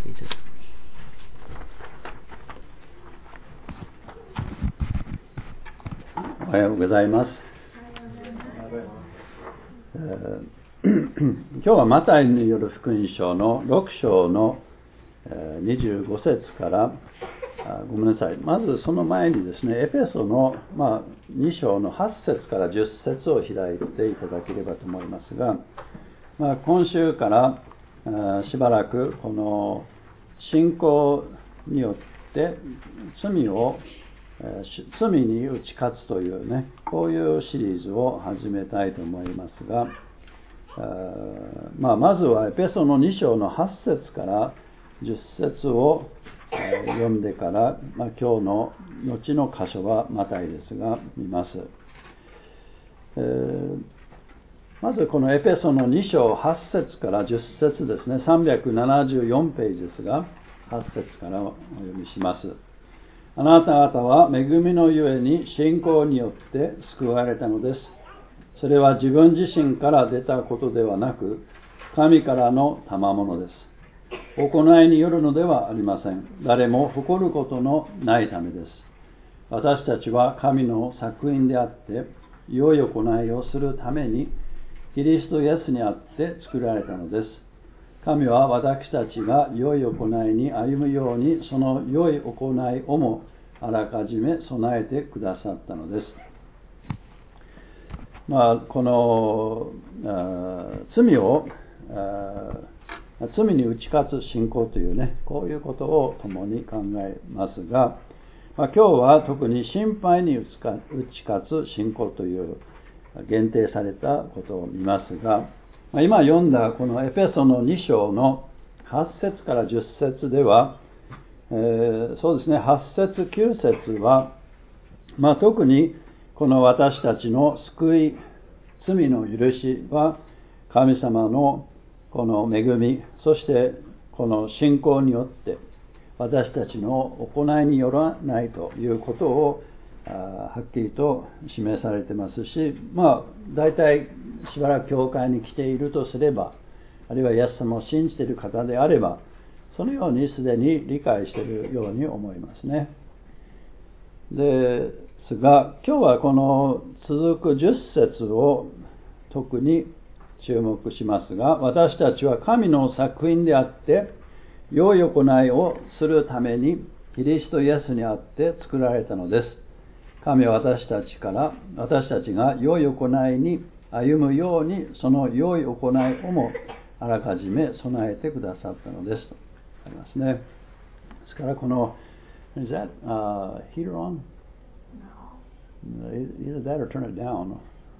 pages. おはようございます。今日はマタイによる福音書の6章の25節からごめんなさい。まずその前にですね、エペソの2章の8節から10節を開いていただければと思いますが、今週からしばらくこの信仰によって罪に打ち勝つというね、こういうシリーズを始めたいと思いますが、まずはエペソの2章の8節から10節を読んでから、今日の後の箇所はマタイですが見ます。まずこのエペソの2章8節から10節ですね、374ページですが、8節からお読みします。あなた方は恵みのゆえに信仰によって救われたのです。それは自分自身から出たことではなく、神からの賜物です。行いによるのではありません。誰も誇ることのないためです。私たちは神の作品であって、良い行いをするために、キリストイエスにあって作られたのです。神は私たちが良い行いに歩むように、その良い行いをもあらかじめ備えてくださったのです。この罪に打ち勝つ信仰というね、こういうことを共に考えますが、今日は特に心配に打ち勝つ信仰という限定されたことを見ますが、今読んだこのエペソの2章の8節から10節では、そうですね、8節9節は、特にこの私たちの救い、罪の許しは神様のこの恵み、そしてこの信仰によって私たちの行いによらないということをはっきりと示されてますし、大体しばらく教会に来ているとすれば、あるいはイエス様を信じている方であれば、そのようにすでに理解しているように思いますね。ですが、今日はこの続く10節を特に注目しますが、私たちは神の作品であって、良い行いをするためにキリストイエスにあって作られたのです。神は私たちが良い行いに歩むように、その良い行いをもあらかじめ備えてくださったのですとありますね。ですからこの Is that heater on? Either that or turn it down.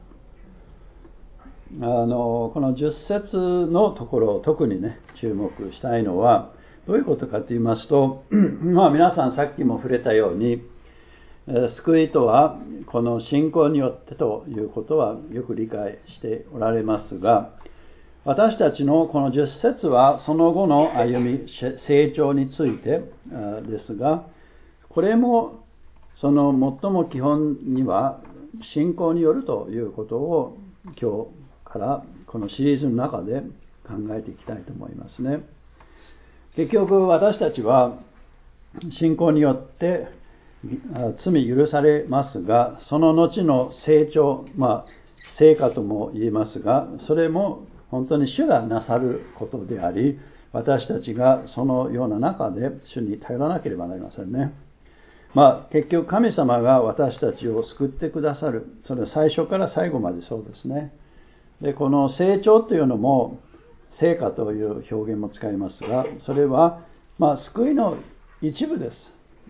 この10節のところを特にね注目したいのはどういうことかと言いますと、皆さんさっきも触れたように、救いとはこの信仰によってということはよく理解しておられますが、私たちのこの10節はその後の歩み、成長についてですが、これもその最も基本には信仰によるということを今日からこのシリーズの中で考えていきたいと思いますね。結局私たちは信仰によって罪許されますが、その後の成長、成果とも言えますが、それも本当に主がなさることであり、私たちがそのような中で主に頼らなければなりませんね。結局神様が私たちを救ってくださる。それは最初から最後までそうですね。で、この成長というのも成果という表現も使いますが、それは救いの一部です。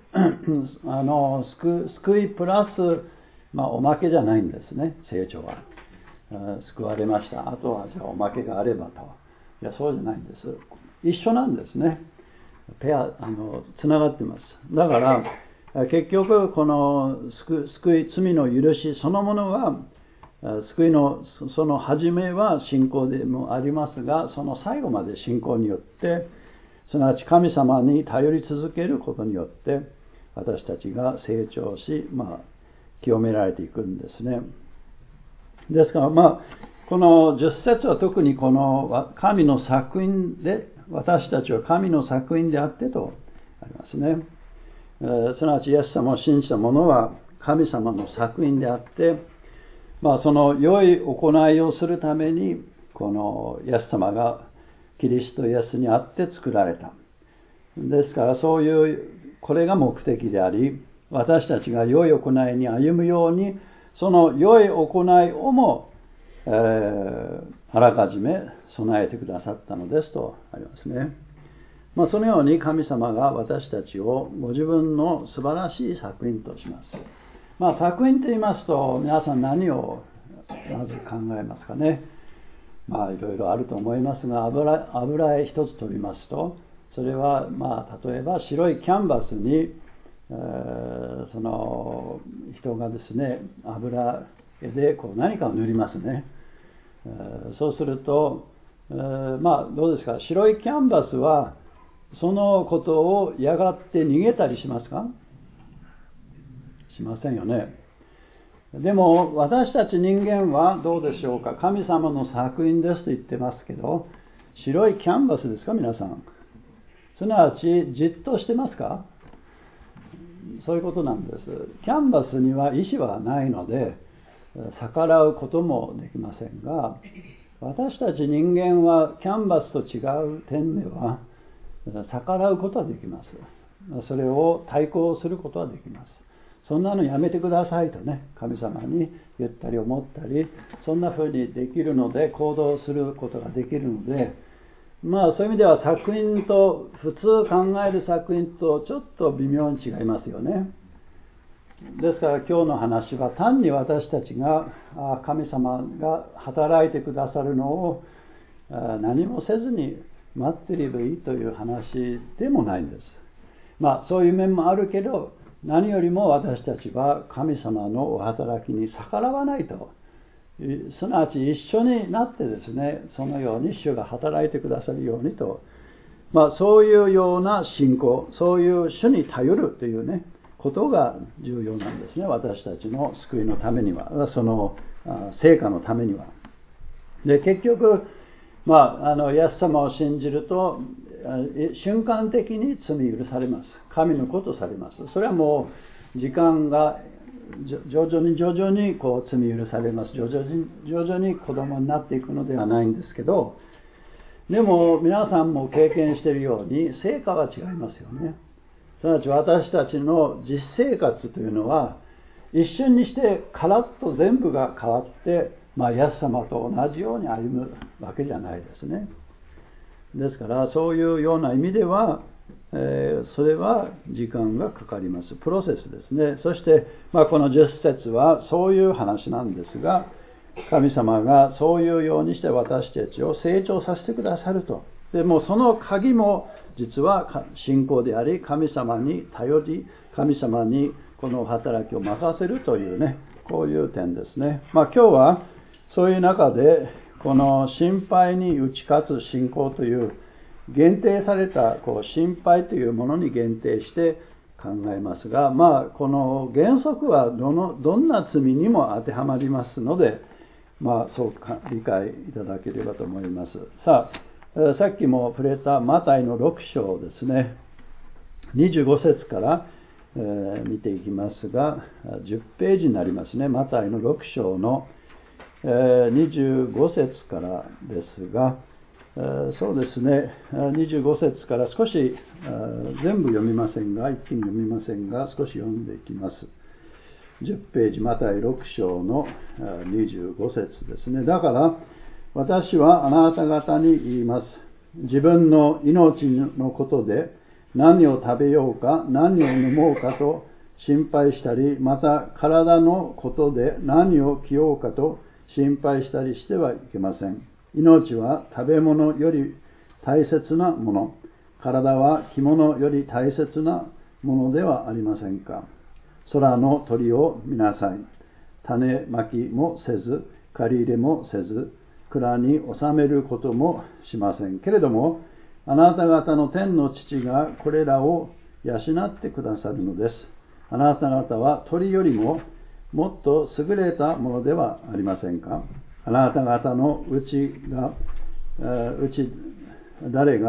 救いプラス、おまけじゃないんですね、成長は。救われました。あとはじゃあおまけがあればと。いや、そうじゃないんです。一緒なんですね。つながってます。だから、結局、この救い、罪の許しそのものは、救いのその始めは信仰でもありますが、その最後まで信仰によって、すなわち神様に頼り続けることによって、私たちが成長し、清められていくんですね。ですから、この10節は特にこの神の作品で私たちは神の作品であってとありますね。すなわちイエス様を信じた者は神様の作品であって、その良い行いをするためにこのイエス様がキリストイエスにあって作られた。ですからそういうこれが目的であり、私たちが良い行いに歩むように、その良い行いをも、あらかじめ備えてくださったのですとありますね。そのように神様が私たちをご自分の素晴らしい作品とします。作品と言いますと皆さん何をまず考えますかね。いろいろあると思いますが、油絵一つ取りますと、それは例えば白いキャンバスに、その人がですね油絵で何かを塗りますね。そうすると、どうですか、白いキャンバスはそのことをやがって逃げたりしますか？しませんよね。でも私たち人間はどうでしょうか。神様の作品ですと言ってますけど、白いキャンバスですか皆さん。すなわちじっとしてますか？そういうことなんです。キャンバスには意志はないので逆らうこともできませんが、私たち人間はキャンバスと違う点では逆らうことはできます。それを対抗することはできます。そんなのやめてくださいとね、神様に言ったり思ったり、そんな風にできるので、行動することができるので、そういう意味では作品と、普通考える作品とちょっと微妙に違いますよね。ですから今日の話は単に私たちが神様が働いてくださるのを何もせずに待っていればいいという話でもないんです。そういう面もあるけど、何よりも私たちは神様のお働きに逆らわないと、すなわち一緒になってですね、そのように主が働いてくださるようにと、そういうような信仰、そういう主に頼るというねことが重要なんですね。私たちの救いのためには、その成果のためには。で結局イエス様を信じると瞬間的に罪許されます。神の子とされます。それはもう時間が徐々に罪許されます。徐々に子供になっていくのではないんですけど、でも皆さんも経験しているように成果は違いますよね。すなわち私たちの実生活というのは一瞬にしてカラッと全部が変わって、イエス様と同じように歩むわけじゃないですね。ですからそういうような意味では、それは時間がかかります。プロセスですね。そして、この10節はそういう話なんですが、神様がそういうようにして私たちを成長させてくださると。でもその鍵も実は信仰であり、神様に頼り、神様にこの働きを任せるというね、こういう点ですね。今日はそういう中でこの心配に打ち勝つ信仰という限定された心配というものに限定して考えますが、この原則はどんな罪にも当てはまりますので、そう理解いただければと思います。さっきも触れたマタイの6章ですね、25節から見ていきますが、10ページになりますね。マタイの6章の25節からですが、そうですね、25節から少し全部読みませんが、一気に読みませんが、少し読んでいきます。10ページ、マタイ6章の25節ですね。だから私はあなた方に言います。自分の命のことで何を食べようか何を飲もうかと心配したり、また体のことで何を着ようかと心配したりしてはいけません。命は食べ物より大切なもの、体は着物より大切なものではありませんか。空の鳥を見なさい。種まきもせず、借り入れもせず、蔵に収めることもしません。けれども、あなた方の天の父がこれらを養ってくださるのです。あなた方は鳥よりももっと優れたものではありませんか。あなた方の誰が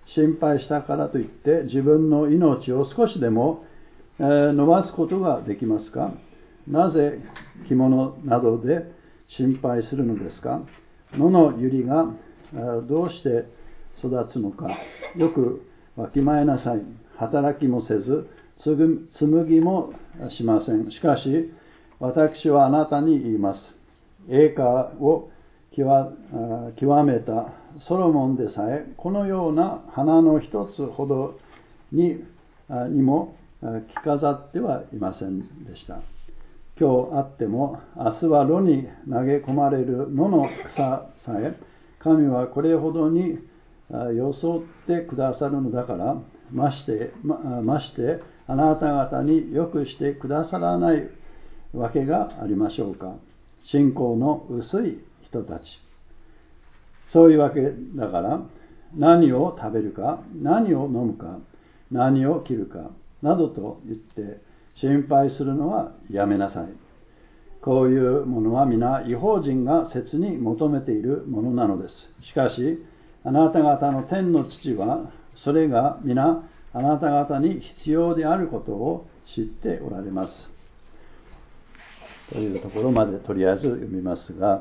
心配したからといって自分の命を少しでも伸ばすことができますか？なぜ着物などで心配するのですか？野の百合がどうして育つのかよくわきまえなさい。働きもせず紡ぎもしません。しかし私はあなたに言います。栄華を極めたソロモンでさえこのような花の一つほどにも着飾ってはいませんでした。今日あっても明日は炉に投げ込まれる野の草さえ神はこれほどに装ってくださるのだからましてあなた方によくしてくださらないわけがありましょうか。信仰の薄い人たち、そういうわけだから何を食べるか何を飲むか何を着るかなどと言って心配するのはやめなさい。こういうものは皆異邦人が切に求めているものなのです。しかしあなた方の天の父はそれが皆あなた方に必要であることを知っておられますというところまでとりあえず読みますが、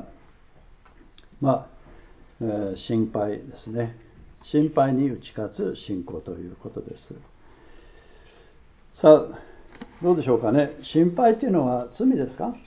心配ですね。心配に打ち勝つ信仰ということです。さあどうでしょうかね。心配というのは罪ですか？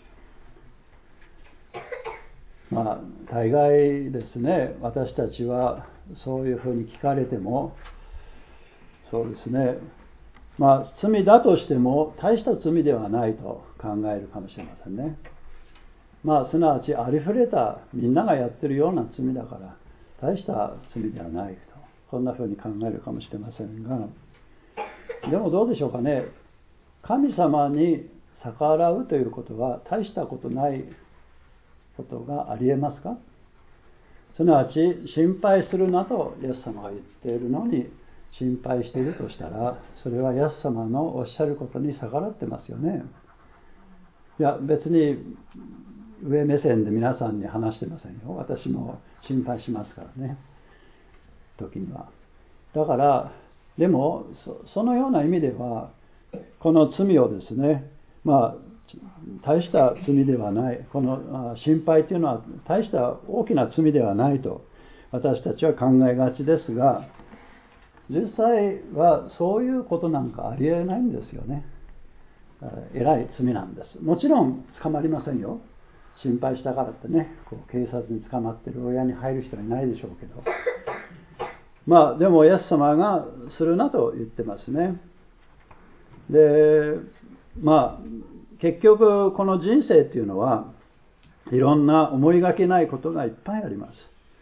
大概ですね、私たちはそういうふうに聞かれても、そうですね、罪だとしても大した罪ではないと考えるかもしれませんね。すなわちありふれたみんながやってるような罪だから大した罪ではないと、こんなふうに考えるかもしれませんが、でもどうでしょうかね。神様に逆らうということは大したことないことがありえますか？すなわち心配するなとイエス様が言っているのに心配しているとしたら、それはイエス様のおっしゃることに逆らってますよね。いや別に上目線で皆さんに話してませんよ。私も心配しますからね、時には。だからでも そのような意味ではこの罪をですね、大した罪ではない、この心配というのは大した大きな罪ではないと私たちは考えがちですが、実際はそういうことなんかありえないんですよね。えらい罪なんです。もちろん捕まりませんよ。心配したからってね、警察に捕まってる親に入る人はいないでしょうけど、でもイエス様がするなと言ってますね。で結局この人生っていうのはいろんな思いがけないことがいっぱいあります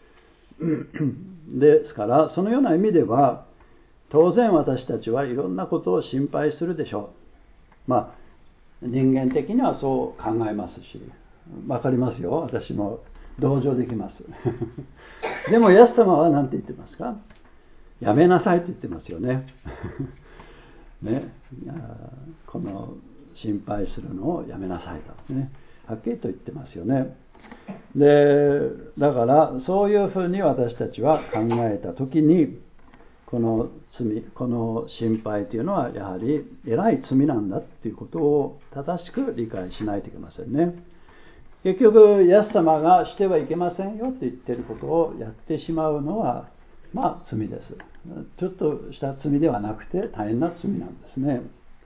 ですからそのような意味では当然私たちはいろんなことを心配するでしょう。人間的にはそう考えますし、分かりますよ。私も同情できますでもイエス様は何て言ってますか？やめなさいと言ってますよねこの心配するのをやめなさいとね、はっきりと言ってますよね。でだからそういうふうに私たちは考えたときに、この罪、この心配というのはやはりえらい罪なんだということを正しく理解しないといけませんね。結局イエス様がしてはいけませんよと言っていることをやってしまうのは罪です。ちょっとした罪ではなくて大変な罪なんですね。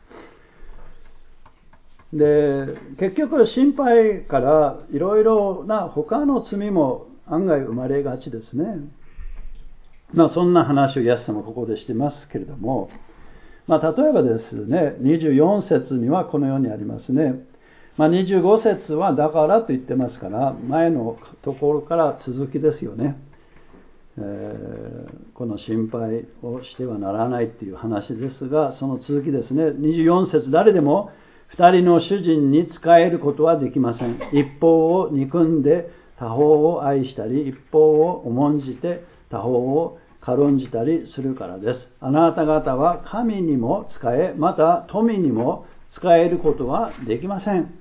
で結局心配からいろいろな他の罪も案外生まれがちですね。そんな話をイエス様ここでしてますけれども、例えばですね、24節にはこのようにありますね。25節はだからと言ってますから、前のところから続きですよね。この心配をしてはならないという話ですが、その続きですね。24節、誰でも2人の主人に仕えることはできません。一方を憎んで他方を愛したり、一方を重んじて他方を軽んじたりするからです。あなた方は神にも仕え、また富にも仕えることはできません。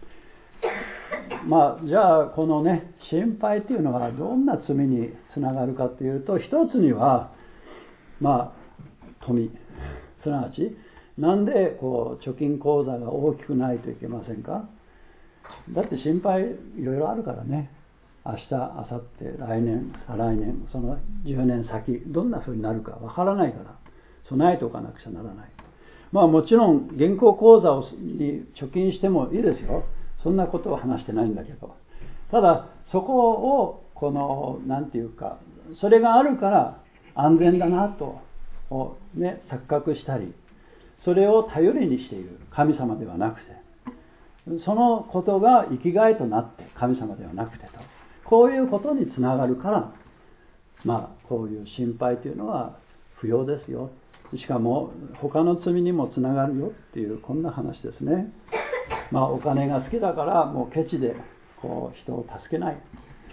じゃあこのね、心配というのはどんな罪につながるかというと、一つには富、すなわちなんで貯金口座が大きくないといけませんか？だって心配いろいろあるからね。明日、明後日、来年、再来年、その10年先どんな風になるかわからないから備えておかなくちゃならない。もちろん銀行口座に貯金してもいいですよ。そんなことを話してないんだけど、ただそこをなんていうか、それがあるから安全だなと錯覚したり、それを頼りにしている神様ではなくて、そのことが生きがいとなって神様ではなくてと、こういうことにつながるから、こういう心配というのは不要ですよ。しかも他の罪にもつながるよっていう、こんな話ですね。お金が好きだからもうケチで人を助けない、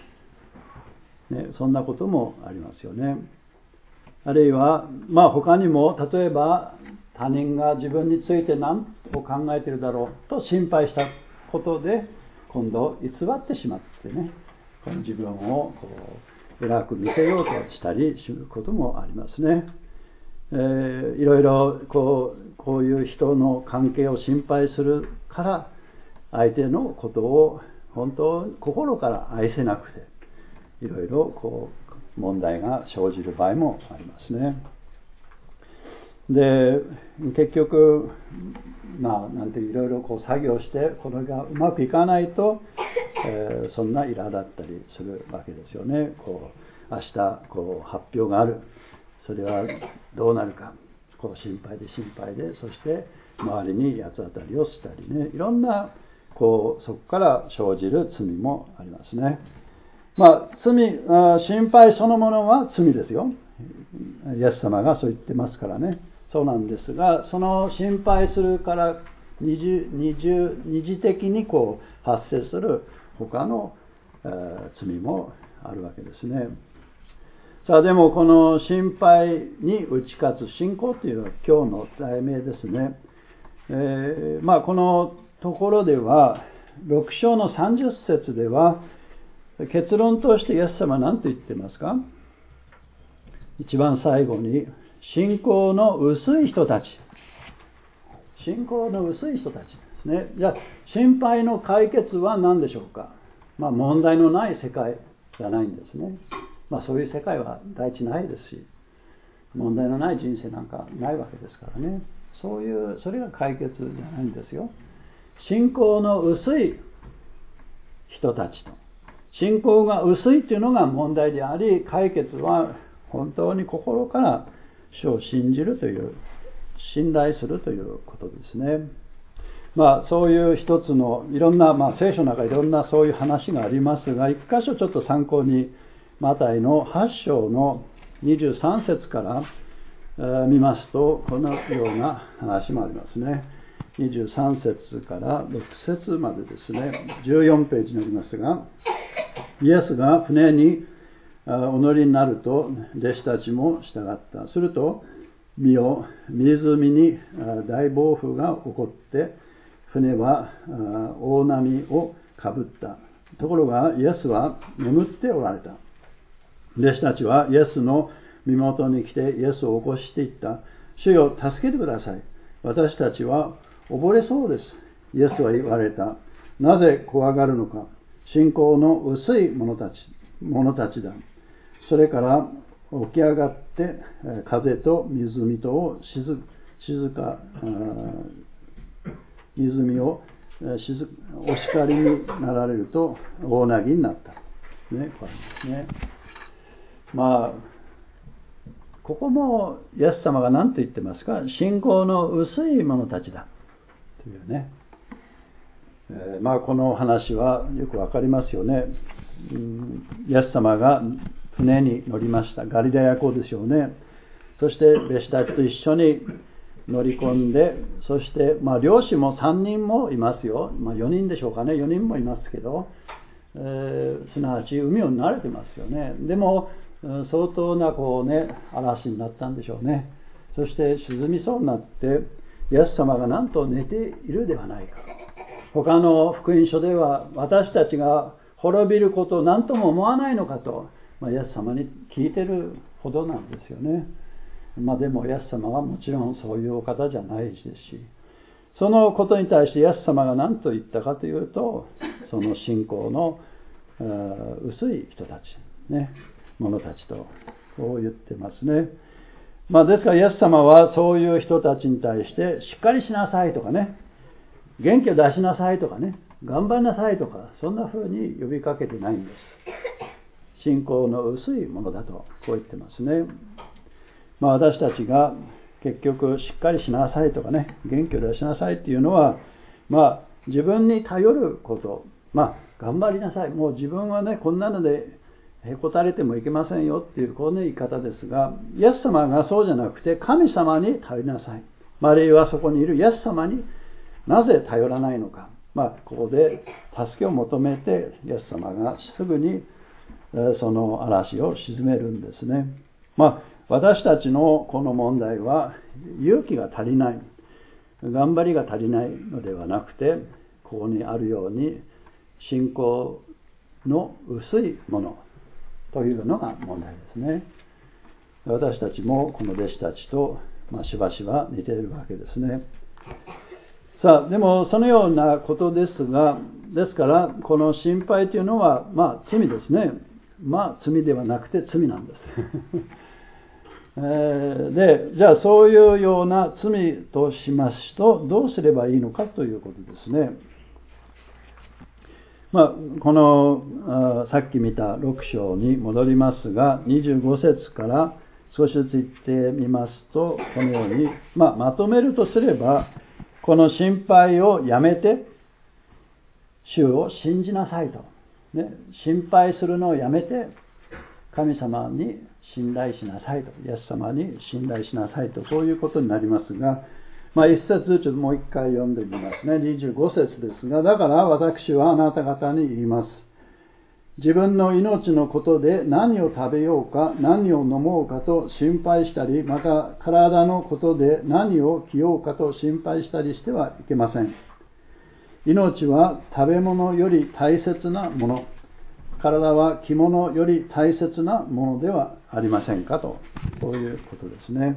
そんなこともありますよね。あるいは他にも、例えば他人が自分について何を考えているだろうと心配したことで、今度偽ってしまってね、自分を偉く見せようとしたりすることもありますね。いろいろこういう人の関係を心配するから、相手のことを本当心から愛せなくて、いろいろ問題が生じる場合もありますね。で、結局なんていろいろ作業してこれがうまくいかないと、そんな苛だったりするわけですよね。明日発表がある、それはどうなるか、心配で、そして周りに八つ当たりをしたりね、いろんなそこから生じる罪もありますね。心配そのものは罪ですよ。イエス様がそう言ってますからね。そうなんですが、その心配するから二次的に発生する他の罪もあるわけですね。さあ、でもこの心配に打ち勝つ信仰というのは今日の題名ですね。このところでは6章の30節では、結論としてイエス様は何と言ってますか？一番最後に、信仰の薄い人たち。信仰の薄い人たちですね。じゃあ、心配の解決は何でしょうか？問題のない世界じゃないんですね。そういう世界は第一ないですし、問題のない人生なんかないわけですからね。それが解決じゃないんですよ。信仰の薄い人たちと、信仰が薄いというのが問題であり、解決は本当に心から主を信じるという、信頼するということですね。そういう一つのいろんな、聖書の中にいろんなそういう話がありますが、一箇所ちょっと参考に、マタイの8章の23節から見ますと、このような話もありますね。23節から6節までですね、14ページになりますが、イエスが船にお乗りになると弟子たちも従った。すると見よ、湖に大暴風が起こって、船は大波をかぶった。ところがイエスは眠っておられた。弟子たちはイエスの身元に来てイエスを起こしていった。主よ、助けてください。私たちは溺れそうです。イエスは言われた。なぜ怖がるのか。信仰の薄い者たちだ。それから起き上がって風と湖とを湖をお叱りになられると大なぎになった。これですね。ここもイエス様が何と言ってますか？信仰の薄い者たちだというね。この話はよくわかりますよね。イエス様が船に乗りました。ガリラヤ湖でしょうね。そして弟子たちと一緒に乗り込んで、そして漁師も3人もいますよ。4人でしょうかね。4人もいますけど、すなわち海を慣れてますよね。でも相当な嵐になったんでしょうね。そして沈みそうになって、イエス様がなんと寝ているではないか。他の福音書では、私たちが滅びることを何とも思わないのかと、イエス様に聞いてるほどなんですよね。 でもイエス様はもちろんそういうお方じゃないですし、そのことに対してイエス様が何と言ったかというと、その信仰の薄い人たち、者たちとこう言ってますね。ですからイエス様はそういう人たちに対してしっかりしなさいとかね、元気を出しなさいとかね、頑張りなさいとか、そんな風に呼びかけてないんです。信仰の薄いものだとこう言ってますね。私たちが結局しっかりしなさいとかね、元気を出しなさいっていうのは、自分に頼ること、頑張りなさい、もう自分はねこんなのでへこたれてもいけませんよっていうこの言い方ですが、イエス様がそうじゃなくて神様に頼りなさい。マリーはそこにいるイエス様になぜ頼らないのか、ここで助けを求めてイエス様がすぐにその嵐を鎮めるんですね。私たちのこの問題は勇気が足りない、頑張りが足りないのではなくて、ここにあるように信仰の薄いものというのが問題ですね。私たちもこの弟子たちと、しばしば似ているわけですね。でもそのようなことですが、ですからこの心配というのは罪ですね。罪ではなくて罪なんですで、じゃあそういうような罪としますとどうすればいいのかということですね。このさっき見た6章に戻りますが、25節から少しずつ言ってみますと、このように、まとめるとすれば、この心配をやめて主を信じなさいと、心配するのをやめて神様に信頼しなさいと、イエス様に信頼しなさいと、そういうことになりますが、一節ずつもう一回読んでみますね。25節ですが、だから私はあなた方に言います。自分の命のことで何を食べようか何を飲もうかと心配したり、また体のことで何を着ようかと心配したりしてはいけません。命は食べ物より大切なもの、体は着物より大切なものではありませんかと、こういうことですね。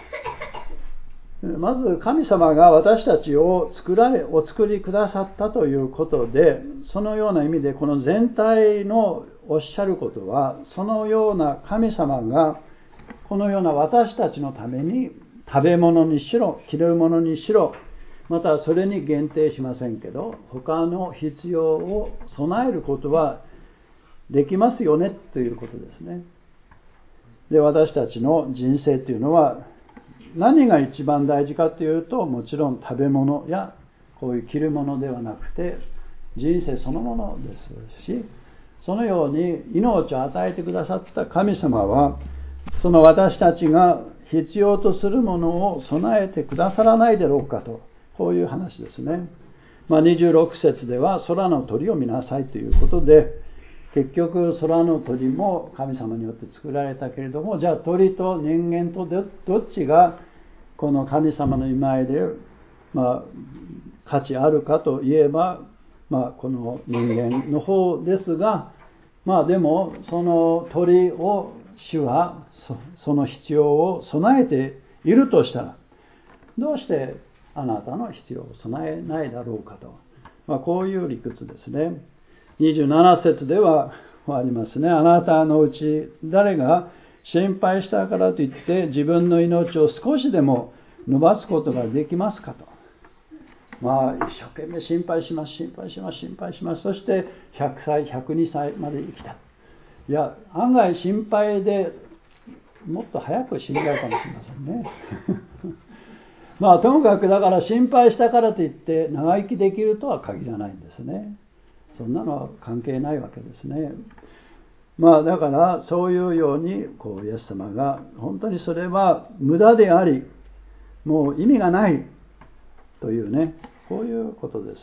まず神様が私たちをお作りくださったということで、そのような意味でこの全体のおっしゃることは、そのような神様がこのような私たちのために食べ物にしろ着るものにしろ、またそれに限定しませんけど他の必要を備えることはできますよねということですね。で、私たちの人生というのは何が一番大事かというと、もちろん食べ物やこういう着るものではなくて人生そのものですし、そのように命を与えてくださった神様はその私たちが必要とするものを備えてくださらないだろうかと、こういう話ですね。26節では空の鳥を見なさいということで、結局空の鳥も神様によって作られたけれども、じゃあ鳥と人間とどっちがこの神様の御前で、価値あるかといえば、この人間の方ですが、でもその鳥を主はその必要を備えているとしたら、どうしてあなたの必要を備えないだろうかと、こういう理屈ですね。27節ではありますね。あなたのうち誰が心配したからといって自分の命を少しでも伸ばすことができますかと。一生懸命心配します。そして100歳、102歳まで生きた。いや、案外心配でもっと早く死んじゃうかもしれませんね。ともかくだから心配したからといって長生きできるとは限らないんですね。そんなのは関係ないわけですね。だからそういうようにイエス様が本当にそれは無駄であり、もう意味がないというね、こういうことです。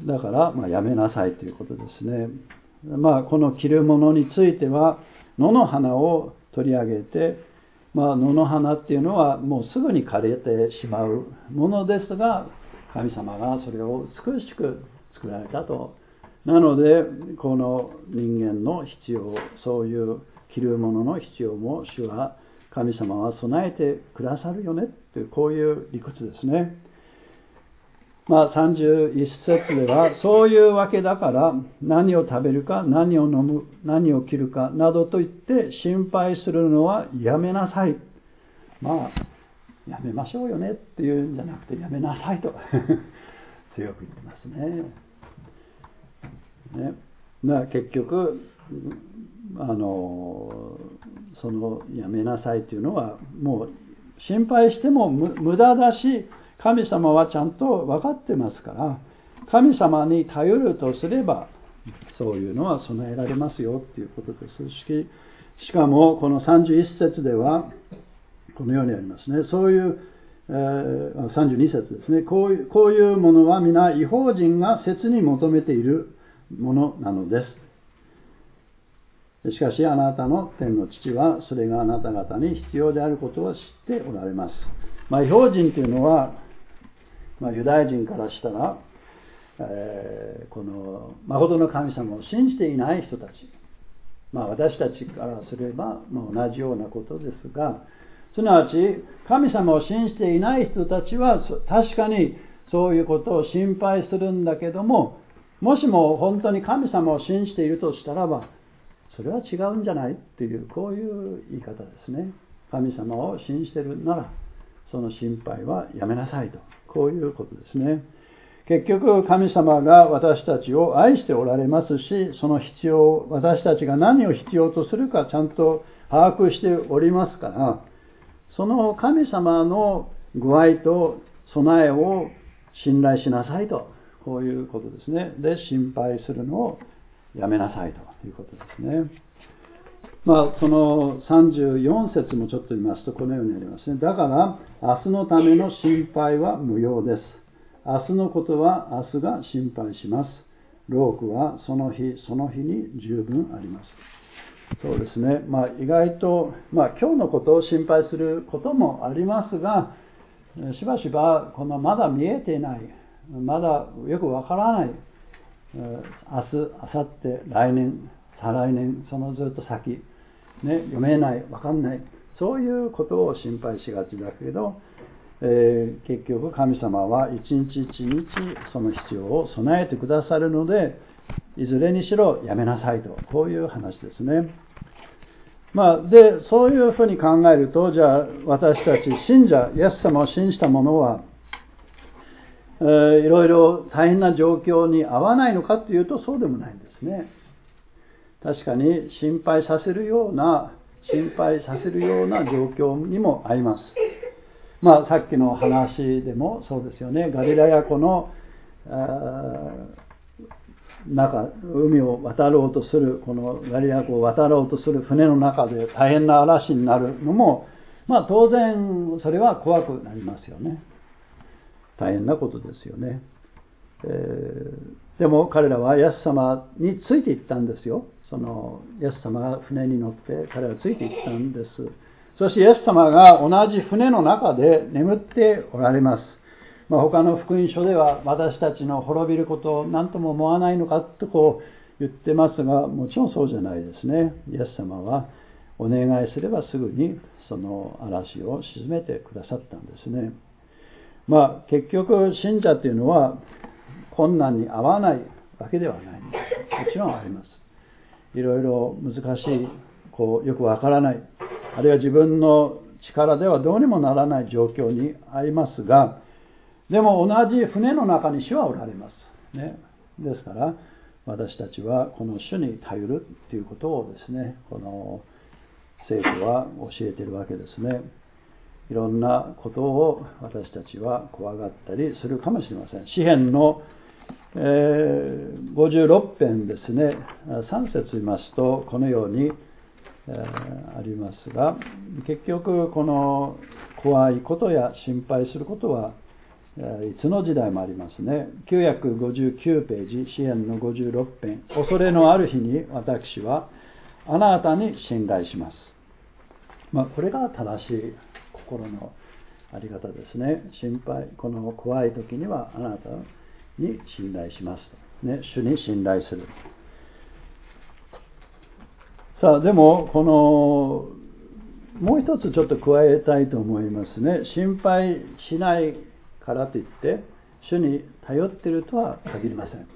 だからやめなさいということですね。この着るものについては野の花を取り上げて、野の花っていうのはもうすぐに枯れてしまうものですが、神様がそれを美しく作られたと。なのでこの人間の必要、そういう着るものの必要も主は神様は備えてくださるよねという、こういう理屈ですね。31節では、そういうわけだから何を食べるか、何を飲む、何を着るかなどと言って心配するのはやめなさい。やめましょうよねっていうんじゃなくて、やめなさいと強く言ってますね。結局そのやめなさいというのは、もう心配しても無駄だし、神様はちゃんと分かってますから、神様に頼るとすればそういうのは備えられますよということですし、しかもこの31節ではこのようにありますね。そういう32節ですね。こういうものは皆異邦人が切に求めているものなのです。しかしあなたの天の父はそれがあなた方に必要であることを知っておられます。異邦人というのは、ユダヤ人からしたら、この誠の神様を信じていない人たち、私たちからすれば同じようなことですが、すなわち神様を信じていない人たちは確かにそういうことを心配するんだけども、もしも本当に神様を信じているとしたらば、それは違うんじゃないっていう、こういう言い方ですね。神様を信じているならその心配はやめなさいと、こういうことですね。結局神様が私たちを愛しておられますし、その私たちが何を必要とするかちゃんと把握しておりますから、その神様の具合と備えを信頼しなさいと、こういうことですね。で、心配するのをやめなさいということですね。その34節もちょっと見ますとこのようにありますね。だから明日のための心配は無用です。明日のことは明日が心配します。労苦はその日その日に十分あります。そうですね。意外と、今日のことを心配することもありますが、しばしばこのまだ見えていない、まだよくわからない、明日、明後日、来年、再来年、そのずっと先、読めない、わかんない、そういうことを心配しがちだけど、結局神様は一日一日その必要を備えてくださるので、いずれにしろやめなさいと、こういう話ですね。でそういうふうに考えると、じゃあ私たち信者、イエス様を信じた者は、いろいろ大変な状況に合わないのかというと、そうでもないんですね。確かに心配させるような状況にもあります。さっきの話でもそうですよね。ガリラヤ湖の海を渡ろうとする、このガリラヤ湖を渡ろうとする船の中で大変な嵐になるのも、当然それは怖くなりますよね。大変なことですよね。でも彼らはイエス様についていったんですよ。そのイエス様が船に乗って彼らはついていったんです。そしてイエス様が同じ船の中で眠っておられます。他の福音書では私たちの滅びることを何とも思わないのかとこう言ってますが、もちろんそうじゃないですね。イエス様はお願いすればすぐにその嵐を鎮めてくださったんですね。結局信者というのは困難に合わないわけではないんです。もちろんあります。いろいろ難しい、よくわからない、あるいは自分の力ではどうにもならない状況にありますが、でも同じ船の中に主はおられますね。ですから私たちはこの主に頼るということをですね、この聖書は教えているわけですね。いろんなことを私たちは怖がったりするかもしれません。詩編の56編ですね、3節見ますとこのようにありますが、結局この怖いことや心配することはいつの時代もありますね。959ページ、詩編の56編、恐れのある日に私はあなたに信頼します。これが正しい心のあり方ですね。この怖い時にはあなたに信頼しますと、主に信頼する。さあでもこのもう一つちょっと加えたいと思いますね。心配しないからといって主に頼っているとは限りません。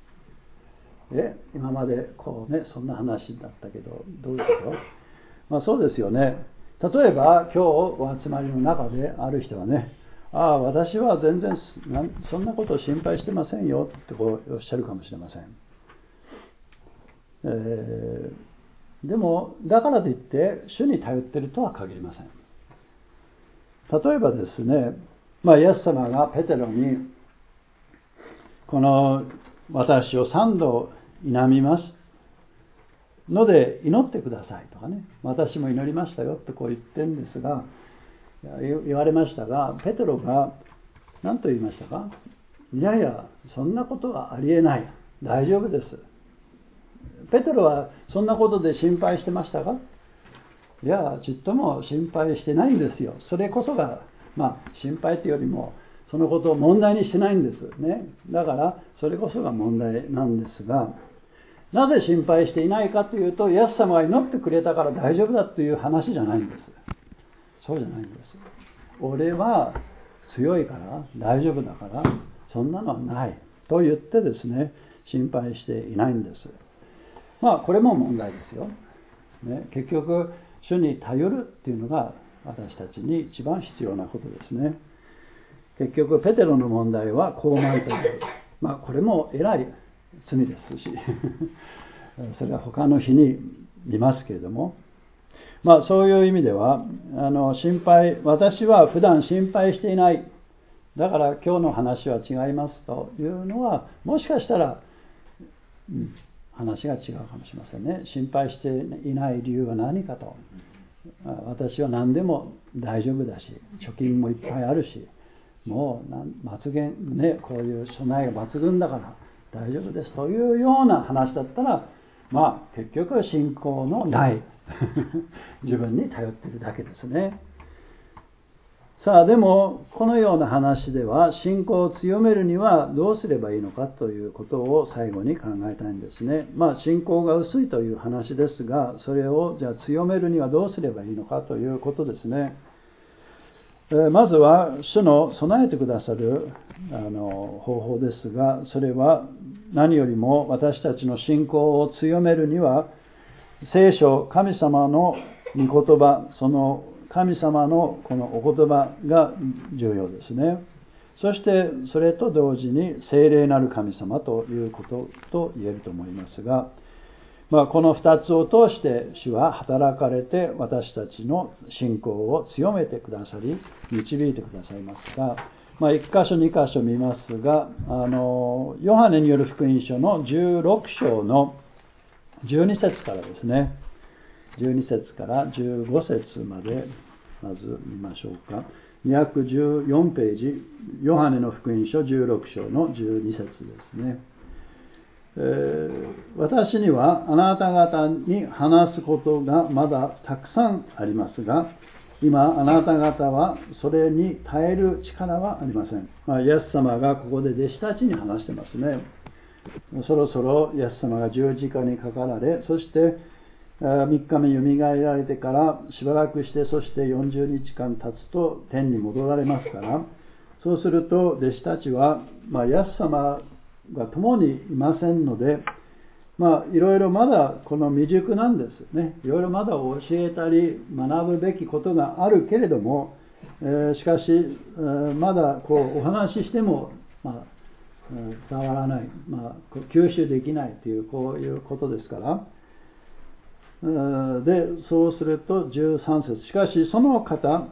今までそんな話だったけどどういうこと？そうですよね。例えば今日お集まりの中である人はね、私は全然そんなことを心配してませんよっておっしゃるかもしれません。でもだからといって主に頼っているとは限りません。例えばですね、イエス様がペテロにこの私を3度否みますので祈ってくださいとかね、私も祈りましたよってこう言ってるんですが、言われましたが、ペテロが何と言いましたか？いやいや、そんなことはありえない、大丈夫です。ペテロはそんなことで心配してましたか？いや、ちっとも心配してないんですよ。それこそが、心配というよりもそのことを問題にしてないんですね。だからそれこそが問題なんですが、なぜ心配していないかというと、イエス様が祈ってくれたから大丈夫だという話じゃないんです。そうじゃないんです。俺は強いから大丈夫だからそんなのはないと言ってですね、心配していないんです。これも問題ですよ、結局主に頼るっていうのが私たちに一番必要なことですね。結局ペテロの問題は傲慢という、これもえらい罪ですしそれは他の日に見ますけれども、そういう意味では私は普段心配していない、だから今日の話は違いますというのは、もしかしたら、話が違うかもしれませんね。心配していない理由は何かと、私は何でも大丈夫だし、貯金もいっぱいあるし、もう抜群ね、こういう備えが抜群だから大丈夫ですというような話だったら、結局は信仰のない自分に頼っているだけですね。でもこのような話では信仰を強めるにはどうすればいいのかということを最後に考えたいんですね。信仰が薄いという話ですが、それをじゃあ強めるにはどうすればいいのかということですね。まずは主の備えてくださる方法ですが、それは何よりも私たちの信仰を強めるには聖書、神様の御言葉、その神様のこのお言葉が重要ですね。そしてそれと同時に聖霊なる神様ということと言えると思いますが、この2つを通して主は働かれて私たちの信仰を強めてくださり導いてくださいますが、1箇所2箇所見ますが、ヨハネによる福音書の16章の12節からですね、12節から15節までまず見ましょうか。214ページ、ヨハネの福音書16章の12節ですね。私にはあなた方に話すことがまだたくさんありますが、今あなた方はそれに耐える力はありません。イエス様がここで弟子たちに話してますね。そろそろイエス様が十字架にかかられ、そして3日目よみがえられてからしばらくして、そして40日間経つと天に戻られますから、そうすると弟子たちは、イエス様が共にいませんので、いろいろまだこの未熟なんですね。いろいろまだ教えたり学ぶべきことがあるけれども、しかしまだお話ししても、伝わらない、吸収できないというこういうことですから。でそうすると13節、しかしその方、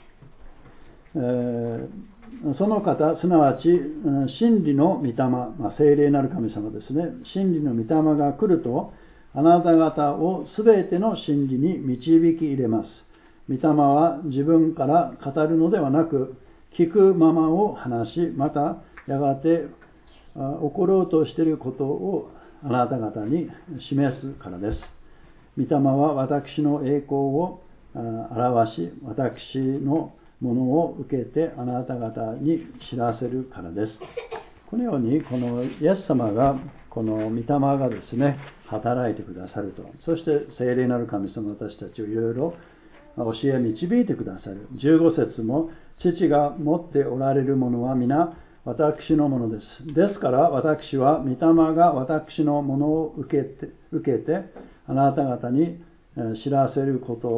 すなわち真理の御霊、聖霊なる神様ですね。真理の御霊が来ると、あなた方をすべての真理に導き入れます。御霊は自分から語るのではなく、聞くままを話し、またやがて起ころうとしていることをあなた方に示すからです。御霊は私の栄光を表し、私のものを受けてあなた方に知らせるからです。このようにこのイエス様が、この御霊がですね、働いてくださると。そして聖霊なる神様、私たちをいろいろ教え導いてくださる。15節も、父が持っておられるものは皆私のものです。ですから私は御霊が私のものを受けてあなた方に知らせると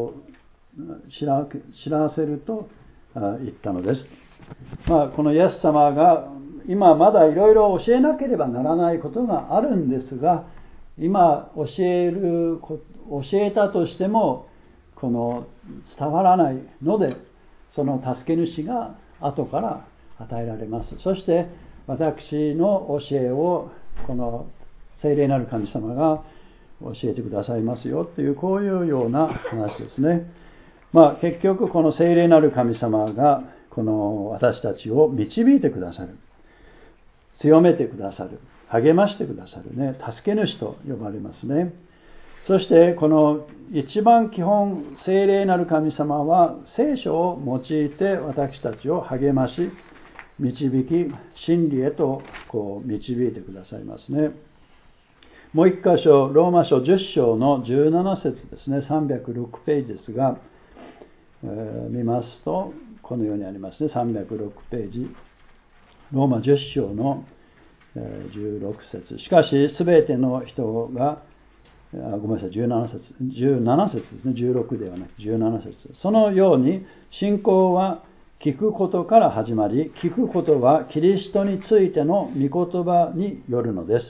言ったのです。このイエス様が今まだいろいろ教えなければならないことがあるんですが、今教えたとしても伝わらないので、その助け主が後から与えられます。そして私の教えをこの聖霊なる神様が教えてくださいますよという、こういうような話ですね。結局この聖霊なる神様がこの私たちを導いてくださる、強めてくださる、励ましてくださるね、助け主と呼ばれますね。そしてこの一番基本、聖霊なる神様は聖書を用いて私たちを励まし導き、真理へと導いてくださいますね。もう一箇所、ローマ書10章の17節ですね、306ページですが、見ますとこのようにありますね。306ページ、ローマ10章の16節。しかしすべての人がごめんなさい、17節ですね。16ではなく17節。そのように信仰は聞くことから始まり、聞くことはキリストについての御言葉によるのです。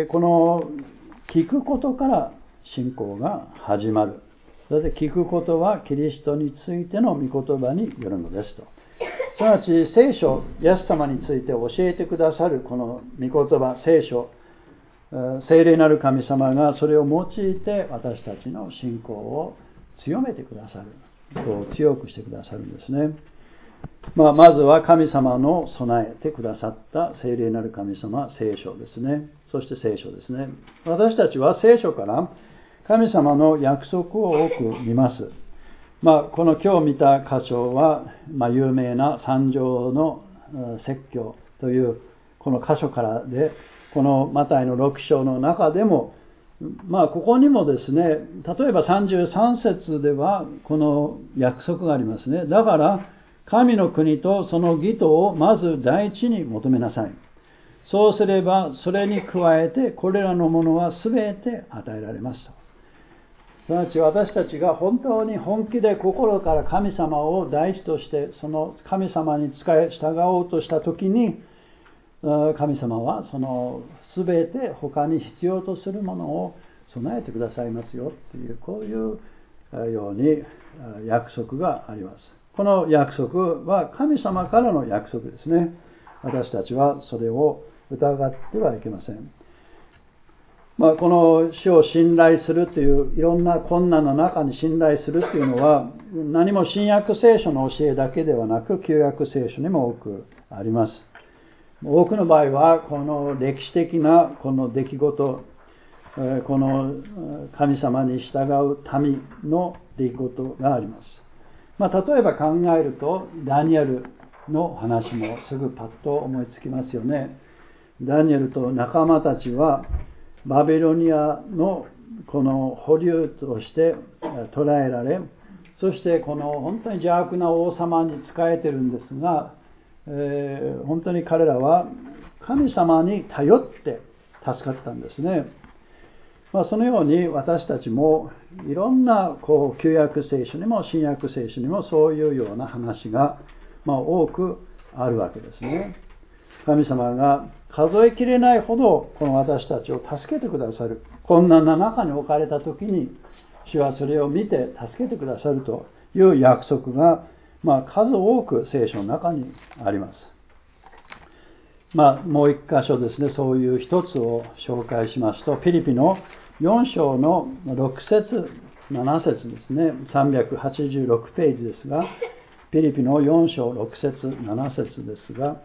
この聞くことから信仰が始まる。それで聞くことはキリストについての御言葉によるのですと。すなわち聖書、イエス様について教えてくださるこの御言葉、聖書、聖霊なる神様がそれを用いて私たちの信仰を強めてくださる、強くしてくださるんですね。まずは神様の備えてくださった聖霊なる神様、聖書ですね。そして聖書ですね。私たちは聖書から神様の約束を多く見ます。この今日見た箇所は、有名な三条の説教というこの箇所からで、このマタイの6章の中でも、ここにもですね、例えば33節ではこの約束がありますね。だから神の国とその義とをまず第一に求めなさい。そうすればそれに加えてこれらのものはすべて与えられますと。すなわち私たちが本当に本気で心から神様を第一としてその神様に仕え従おうとしたときに、神様はその全て他に必要とするものを備えてくださいますよという、こういうように約束があります。この約束は神様からの約束ですね。私たちはそれを疑ってはいけません。この主を信頼するといういろんな困難の中に信頼するというのは、何も新約聖書の教えだけではなく旧約聖書にも多くあります。多くの場合はこの歴史的なこの出来事、この神様に従う民の出来事があります。例えば考えるとダニエルの話もすぐパッと思いつきますよね。ダニエルと仲間たちはバビロニアのこの捕虜として捕らえられ、そしてこの本当に邪悪な王様に仕えているんですが、本当に彼らは神様に頼って助かったんですね。そのように私たちもいろんな旧約聖書にも新約聖書にもそういうような話が多くあるわけですね。神様が数えきれないほどこの私たちを助けてくださる、困難な中に置かれた時に主はそれを見て助けてくださるという約束が数多く聖書の中にあります。もう一箇所ですね、そういう一つを紹介しますと、ピリピの4章の6節7節ですね、386ページですが、ピリピの4章6節7節ですが、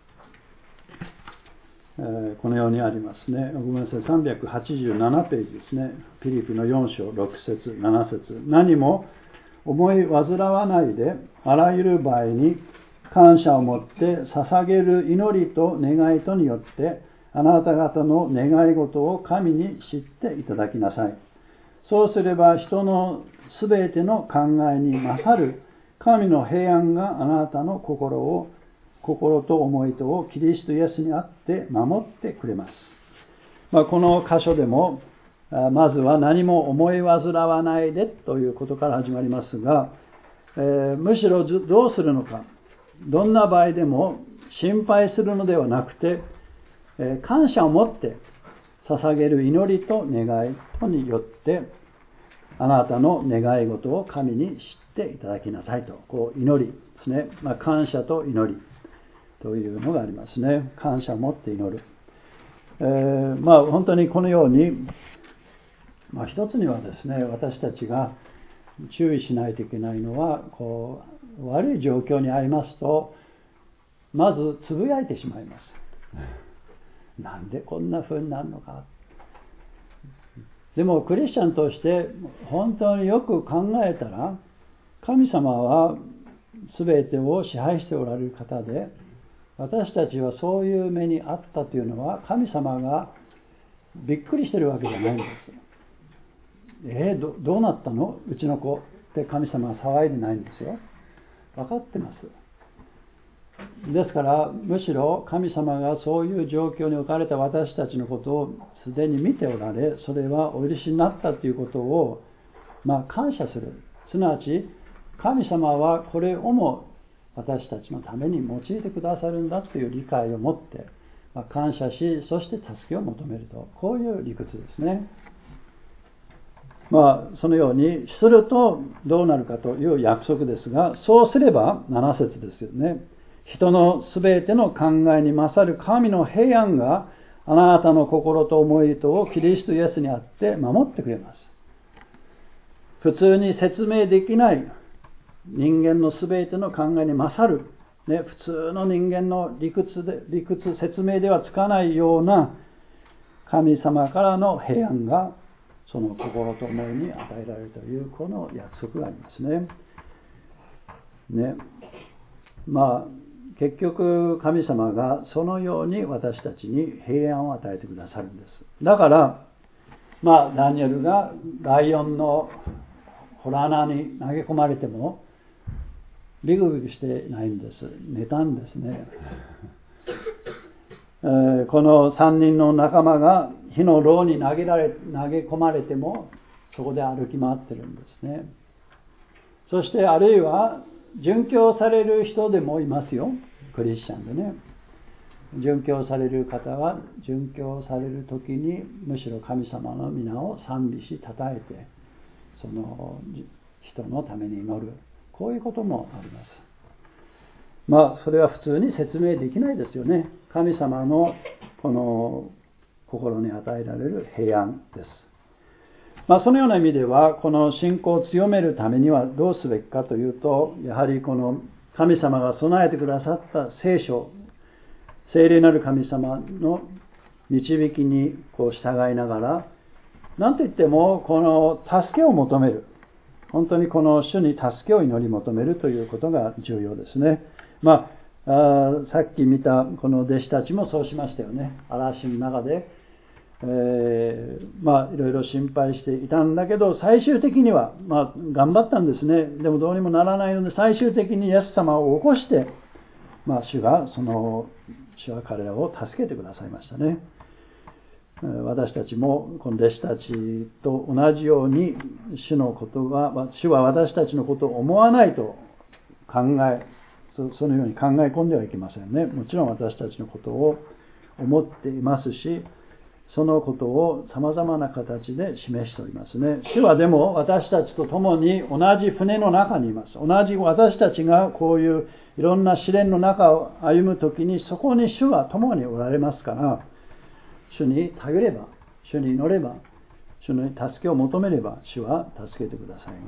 このようにありますね。ごめんなさい、387ページですね。ピリピの4章6節7節。何も思い煩わないで、あらゆる場合に感謝を持って捧げる祈りと願いとによってあなた方の願い事を神に知っていただきなさい。 そうすれば人のすべての考えに勝る神の平安があなたの心と思いとをキリストイエスにあって守ってくれます。この箇所でもまずは何も思い煩わないでということから始まりますが、むしろどうするのか、どんな場合でも心配するのではなくて、感謝を持って捧げる祈りと願いとによってあなたの願い事を神に知っていただきなさいと、祈りですね。感謝と祈りというのがありますね。感謝を持って祈る。本当にこのように、一つにはですね、私たちが注意しないといけないのは、悪い状況にありますと、まずつぶやいてしまいます。なんでこんな風になるのか。でもクリスチャンとして本当によく考えたら、神様は全てを支配しておられる方で、私たちはそういう目にあったというのは、神様がびっくりしてるわけじゃないんです。どうなったのうちの子って神様は騒いでないんですよ。分かってます。ですからむしろ神様がそういう状況に置かれた私たちのことをすでに見ておられ、それはお許しになったということを感謝する。すなわち神様はこれをも私たちのために用いてくださるんだという理解を持って感謝し、そして助けを求めると、こういう理屈ですね。そのようにするとどうなるかという約束ですが、そうすれば7節ですよね。人のすべての考えに勝る神の平安があなたの心と思いとをキリストイエスにあって守ってくれます。普通に説明できない人間のすべての考えに勝る、普通の人間の理屈説明ではつかないような神様からの平安がその心と思いに与えられるというこの約束がありますね。結局神様がそのように私たちに平安を与えてくださるんです。だからダニエルがライオンの洞穴に投げ込まれてもビクビクしてないんです。寝たんですね。この3人の仲間が火の炉に投げ込まれてもそこで歩き回ってるんですね。そしてあるいは殉教される人でもいますよ。クリスチャンでね。殉教される方は殉教される時にむしろ神様の皆を賛美し称えてその人のために祈る、こういうこともあります。それは普通に説明できないですよね。神様のこの心に与えられる平安です。そのような意味ではこの信仰を強めるためにはどうすべきかというと、やはりこの神様が備えてくださった聖書、聖霊なる神様の導きに従いながら、なんといってもこの助けを求める、本当にこの主に助けを祈り求めるということが重要ですね。さっき見たこの弟子たちもそうしましたよね。嵐の中で、いろいろ心配していたんだけど、最終的には、頑張ったんですね。でもどうにもならないので、最終的にイエス様を起こして、主は彼らを助けてくださいましたね。私たちもこの弟子たちと同じように主は私たちのことを思わないとそのように考え込んではいけませんね。もちろん私たちのことを思っていますし、そのことを様々な形で示しておりますね。主はでも私たちと共に同じ船の中にいます。同じ私たちがこういういろんな試練の中を歩むときに、そこに主は共におられますから、主に頼れば、主に祈れば、主に助けを求めれば、主は助けてください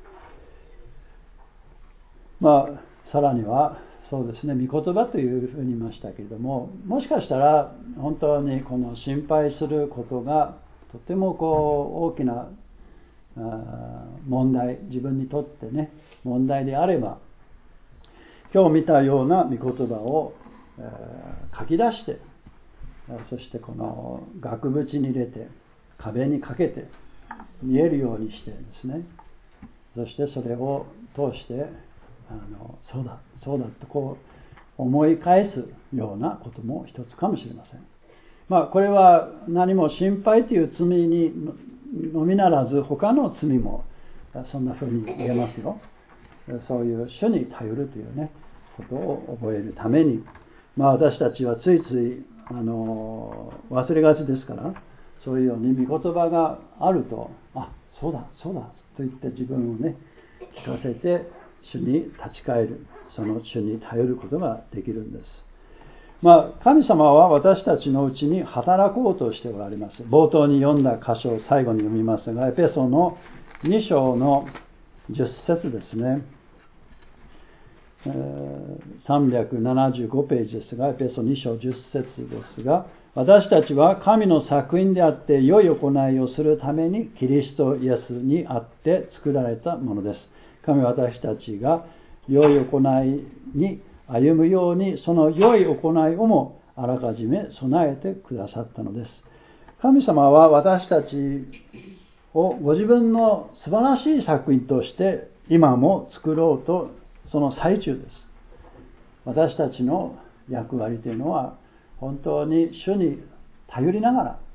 ます。さらにはそうですね、御言葉というふうに言いましたけれども、もしかしたら本当にこの心配することがとても大きな問題、自分にとってね問題であれば、今日見たような御言葉を書き出して、そしてこの額縁に入れて壁にかけて見えるようにしてですね、そしてそれを通してそうだそうだとこう思い返すようなことも一つかもしれません。これは何も心配という罪にのみならず他の罪もそんな風に言えますよ。そういう主に頼るというねことを覚えるために、私たちはついつい忘れがちですから、そういうように御言葉があると、そうだそうだと言って自分をね聞かせて主に立ち返る、その主に頼ることができるんです。神様は私たちのうちに働こうとしておられます。冒頭に読んだ箇所を最後に読みますが、エペソの2章の10節ですね。375ページですが、エペソ2章10節ですが、私たちは神の作品であって良い行いをするためにキリストイエスにあって作られたものです。神は私たちが良い行いに歩むように、その良い行いをもあらかじめ備えてくださったのです。神様は私たちをご自分の素晴らしい作品として今も作ろうとその最中です。私たちの役割というのは本当に主に頼りながら、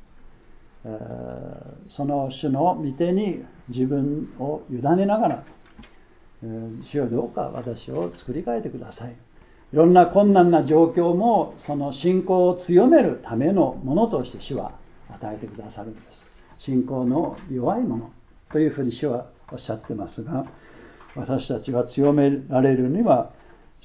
その主の御手に自分を委ねながら、主よどうか私を作り変えてください。いろんな困難な状況もその信仰を強めるためのものとして主は与えてくださるんです。信仰の弱いものというふうに主はおっしゃってますが、私たちは強められるには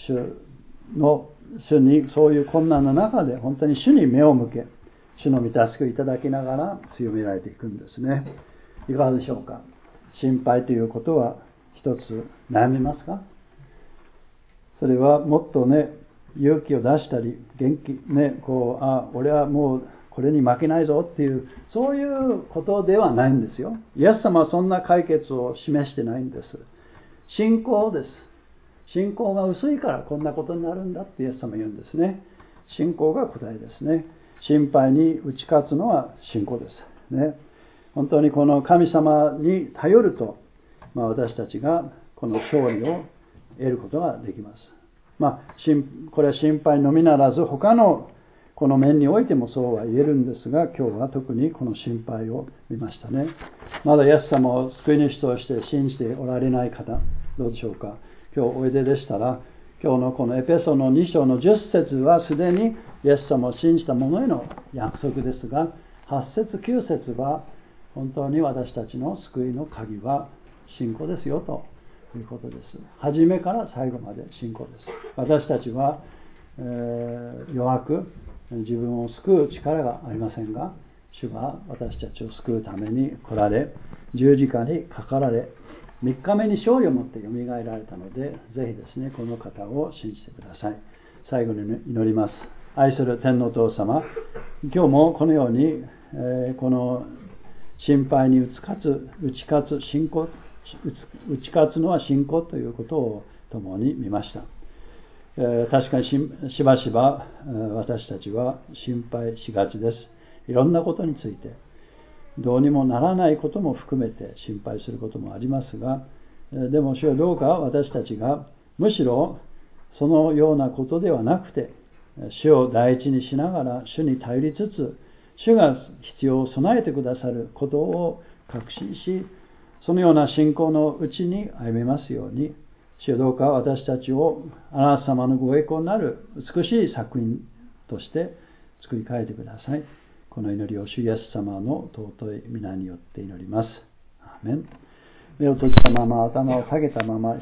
主にそういう困難の中で本当に主に目を向け、主の御助けをいただきながら強められていくんですね。いかがでしょうか。心配ということは一つ悩みますか。それはもっとね勇気を出したり元気ね俺はもうこれに負けないぞっていうそういうことではないんですよ。イエス様はそんな解決を示してないんです。信仰です。信仰が薄いからこんなことになるんだってイエス様言うんですね。信仰が答えですね。心配に打ち勝つのは信仰ですね。本当にこの神様に頼ると、私たちがこの勝利を得ることができます。これは心配のみならず他のこの面においてもそうは言えるんですが、今日は特にこの心配を見ましたね。まだイエス様を救い主として信じておられない方、どうでしょうか。今日おいででしたら、今日のこのエペソの2章の10節はすでにイエス様を信じた者への約束ですが、8節9節は本当に私たちの救いの鍵は信仰ですよということです。初めから最後まで信仰です。私たちは、弱く自分を救う力がありませんが、主は私たちを救うために来られ、十字架にかかられ、3日目に勝利をもってよみがえられたので、ぜひですねこの方を信じてください。最後に祈ります。愛する天のお父様、今日もこのように、この心配に打ち勝つ信仰、打ち勝つのは信仰ということを共に見ました。確かにしばしば私たちは心配しがちです。いろんなことについてどうにもならないことも含めて心配することもありますが、でも主はどうか私たちがむしろそのようなことではなくて、主を第一にしながら主に頼りつつ、主が必要を備えてくださることを確信し、そのような信仰のうちに歩めますように、主よどうか私たちをあなた様のご栄光なる美しい作品として作り変えてください。この祈りを主イエス様の尊い皆によって祈ります。アーメン。目を閉じたまま、頭を下げたまま